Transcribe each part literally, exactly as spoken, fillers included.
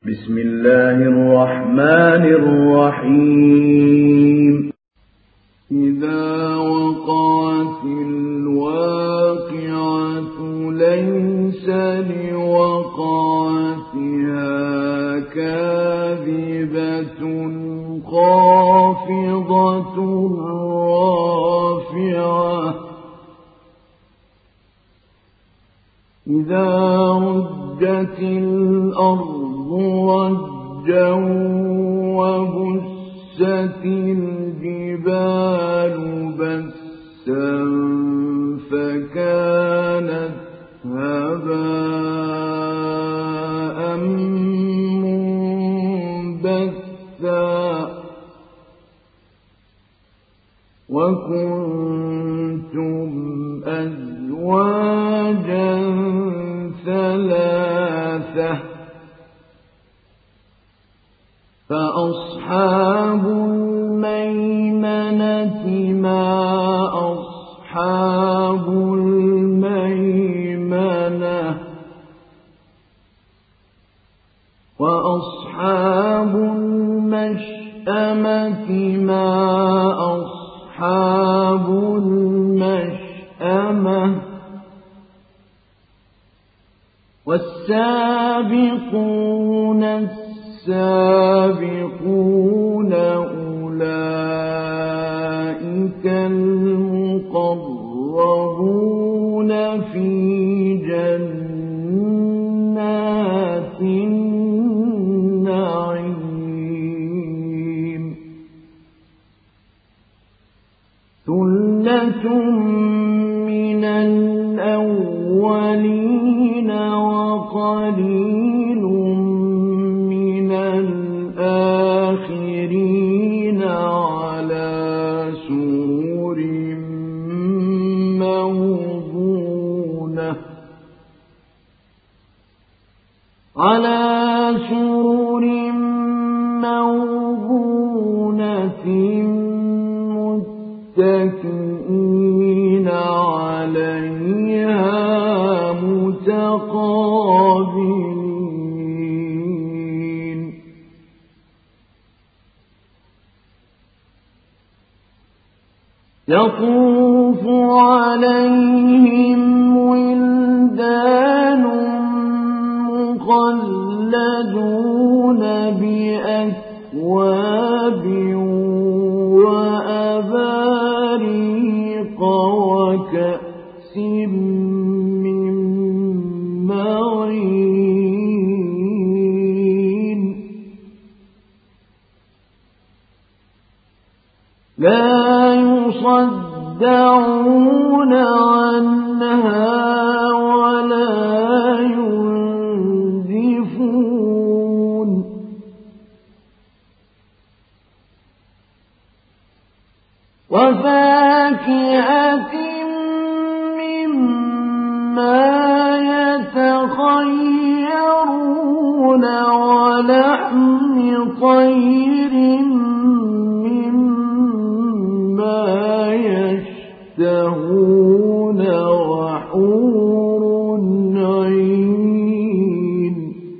بسم الله الرحمن الرحيم إذا وقعت الواقعة ليس لوقعتها كاذبة خافضة رافعة إذا رجت الأرض رجا وبست الجبال بسا فكانت هباء منبثا وكنتم أزواجا ثلاثة فأصحاب الميمنة ما أصحاب الميمنة وأصحاب المشأمة ما أصحاب المشأمة والسابقون السابقون أولئك المقربون في جنات النعيم ثلة من الأولين وقليل من الآخرين على سرر موضونة على سرر موضونة متكئين عليها متقابلين يطوف عليهم ولدان مخلدون بأكواب وأباريق وكأس من معين لا يصدعون عنها ولا ينزفون وفاكهة مما يتخيرون ولحم طير مما يشتهون وحور عين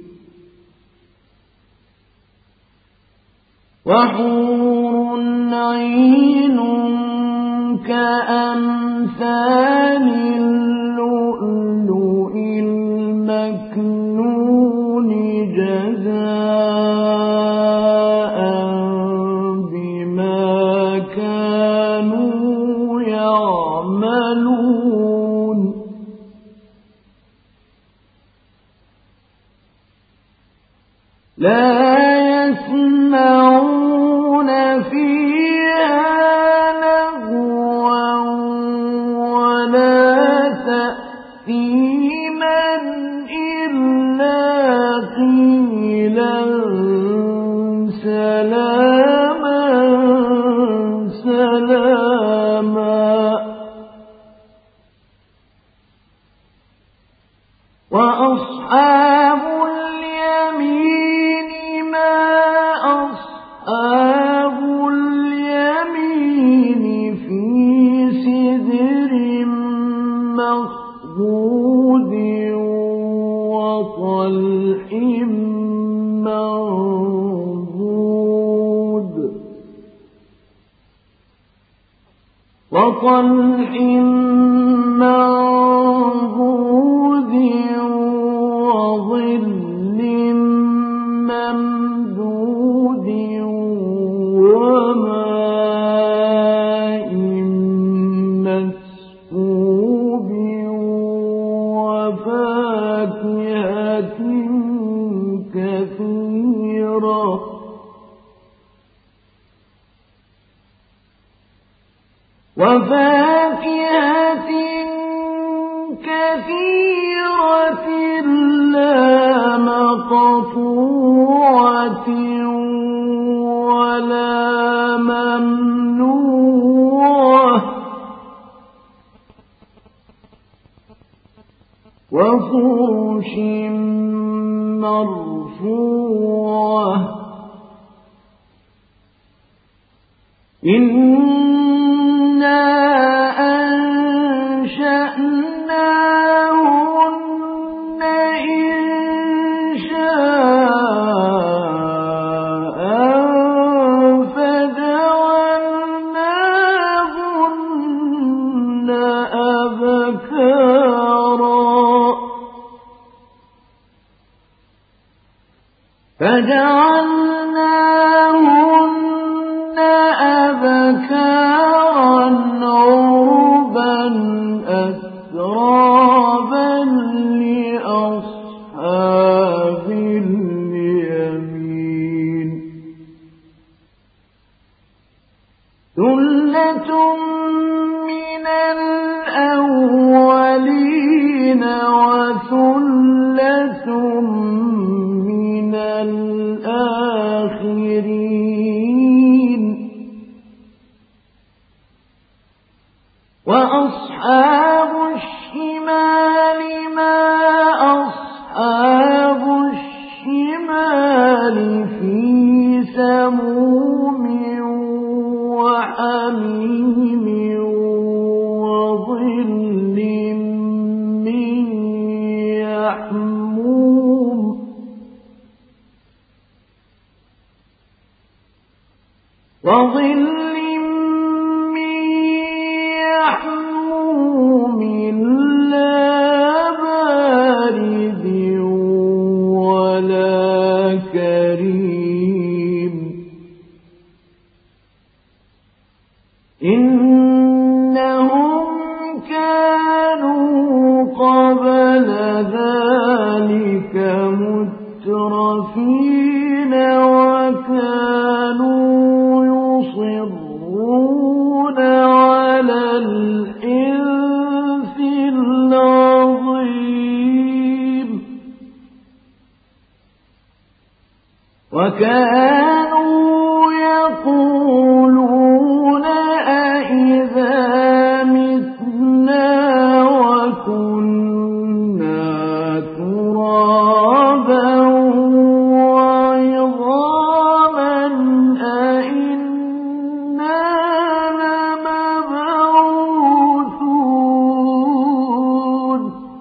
وحور عين كأمثال اللؤلؤ المكنون جزاء بما كانوا يعملون لا يسمعون فيها لغوا ولا تأثيما إلا قيلا سلاما سلاما وأصحاب اليمين ما أصحاب اليمين في سدر مخضود وطلح وطلح منضود وظل ممدود وماء مسكوب وفاكهة كثيرة وفاكهة كثيرة لا مقطوعة ولا ممنوعة وفرش مرفوعة إنا أنشأناهن إنشاء فجعلناهن أبكارا فجعلناهن أبكارا عربا أترابا لأصحاب اليمين ثلة من الأولين وثلة من الآخرين وأصحاب الشمال ما أصحاب الشمال في سموم وحميم وظل من يحموم وظل من يحموم لا بارد ولا كريم إنهم كانوا قبل ذلك مترفين وكانوا يصرون على الحنث العظيم وكانوا يقولون أئذا متنا وكنا ترابا وعظاما أئنا لمبعوثون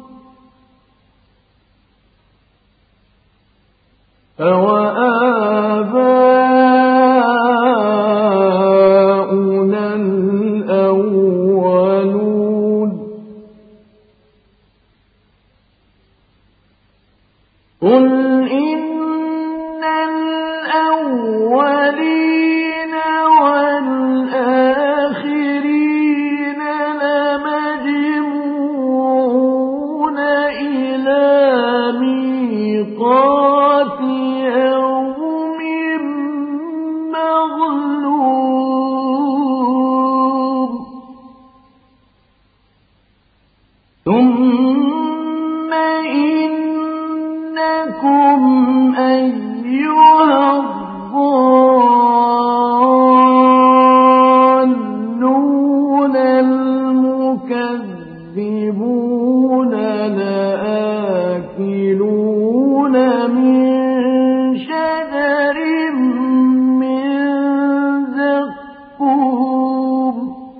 أَوَآبَاؤُنَا الْأَوَّلُونَ قُلْ إِنَّ الْأَوَّلِينَ وَالْآخِرِينَ لَمَجْمُوعُونَ إِلَى مِيقَاتِ يَوْمٍ مَّعْلُومٍ ثُمَّ إِنَّكُمْ أَيُّهَا الضَّالُّونَ الْمُكَذِّبُونَ لَآكِلُونَ مِن شَجَرٍ مِّن زَقُّومٍ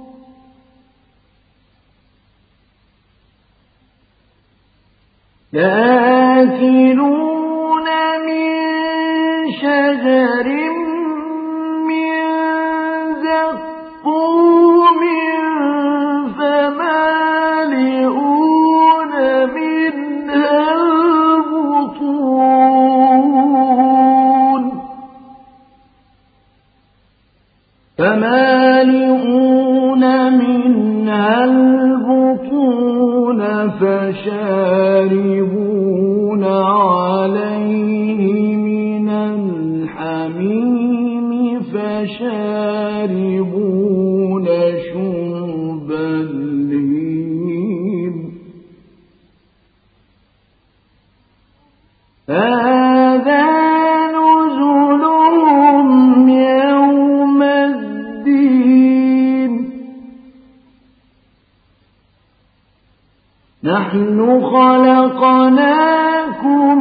لآكلون من شجر من زقوم نحن خلقناكم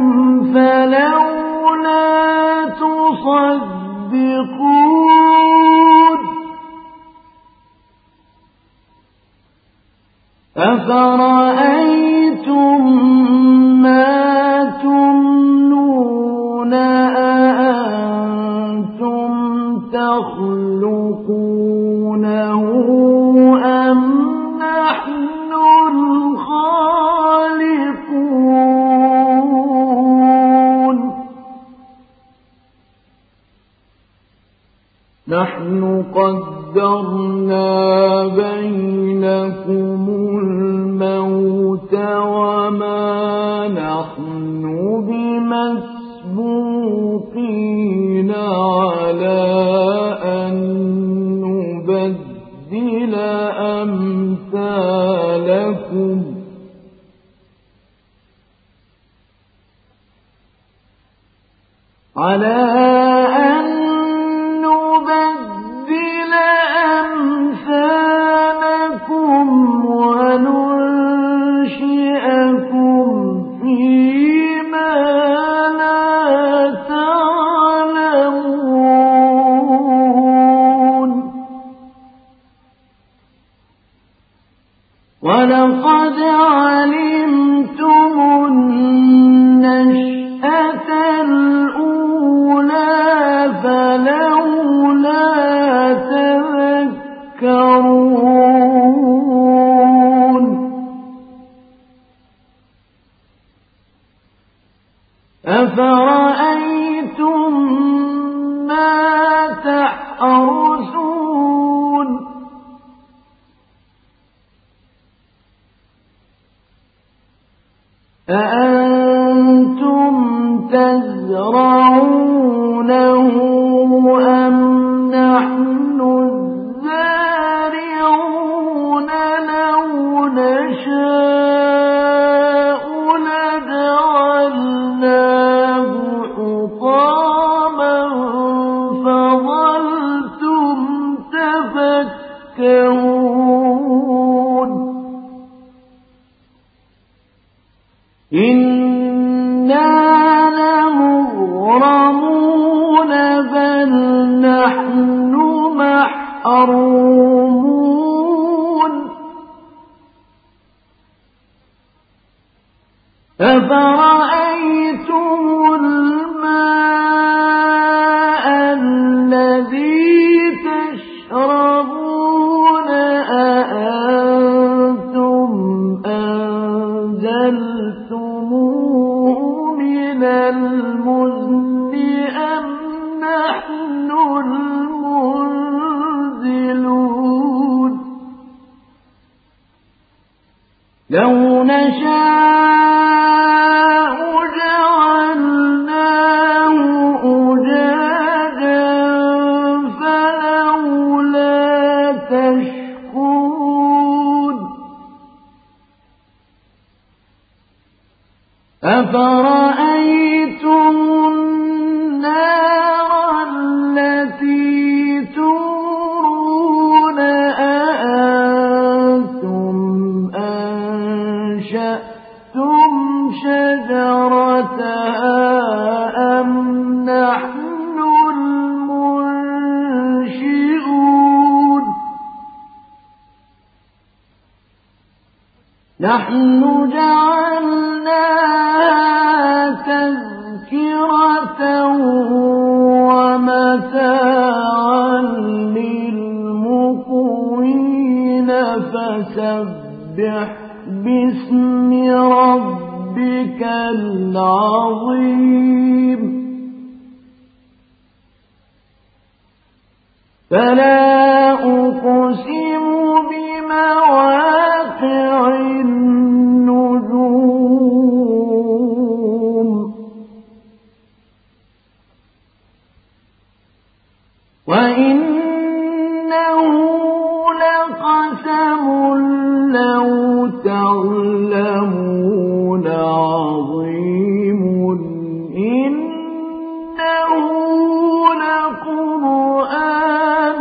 فلولا تصدقون أفرأيتم ما تمنون أأنتم تخلقونه أم نحن الخالقون نحن قدرنا بينكم الموت وما نحن بمسبوقين على أن نبدل أمثالكم على أن نبدل أمثالكم وننشئكم فيما لا تعلمون ولقد علمتم النشأة الأولى فلولا تذكرون أفرأيتم ما تحرثون أأنتم تزرعونه أم نحن الزارعون لو نشاء لجعلناه حطاما فظلتم تفكهون إنا لمغرمون بل نحن محرومون أفرأيتم الماء الذي تشربون أأنتم أنزلتموه من المزن أم نحن المنزلون لو نشاء جعلناه أجاجا فلولا تشكرون أفرأيتم النار التي تورون أأنتم أنشأتم شجرتها أم نحن المنشئون نحن جعلناها تذكرة ومتاعا للمقوين فسبح باسم ربك العظيم فلا أقسم بمواقع النجوم وإنه لقسم لو تعلمون عظيم إنه لقرآن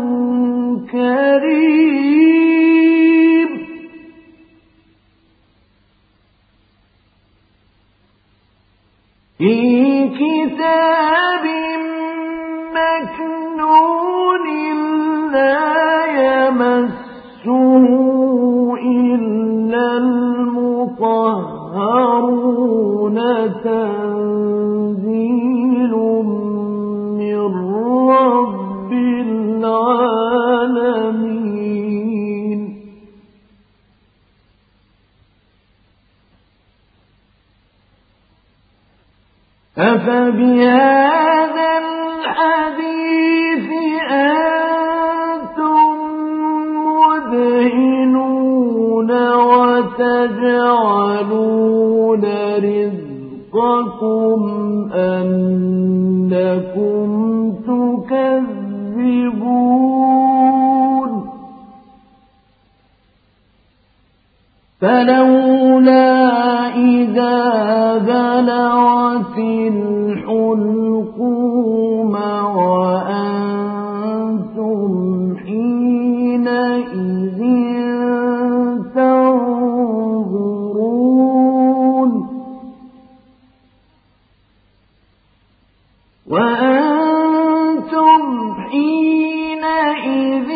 كريم لتنزيل من رب العالمين أفبهذا الحديث أنتم مدهنون وتجعلون رزقكم أنكم تكذبون فلولا إذا بلغت الحلقوم وأنتم حينئذ تنظرون وأنتم حينئذ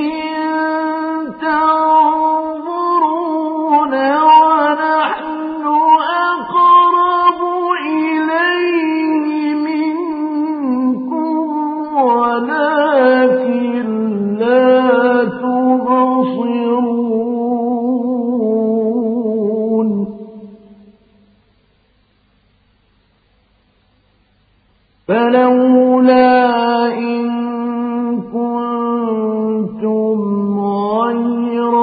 تنظرون ونحن أقرب إليه منكم ولكن لا تبصرون فلولا إن كنتم غير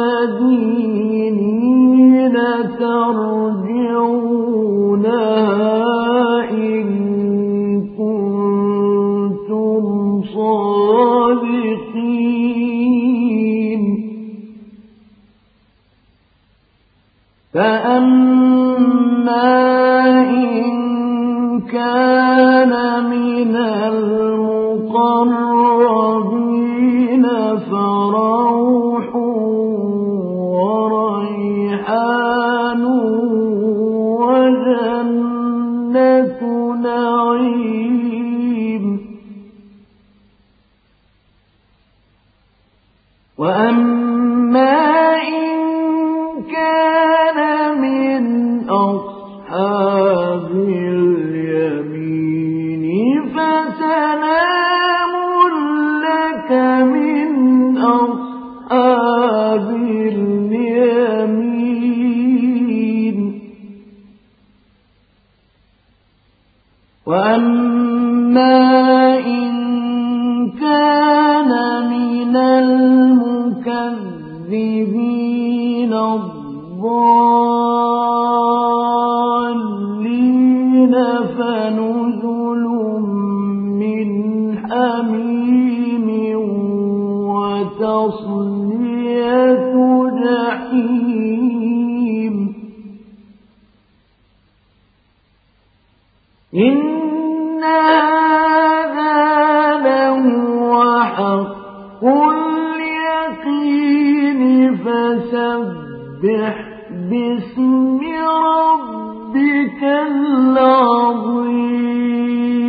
مدينين ترجعونها إن كنتم صادقين فأما إن كان من المقربين فروح وريحان وجنة نعيم وأما إن كان من أصحاب اليمين فسلام لك من أصحاب اليمين وأما إن كان من المكذبين الضالين فنزل من حميم وتصلية جحيم إن هذا لهو حق اليقين فسبح باسم ربك العظيم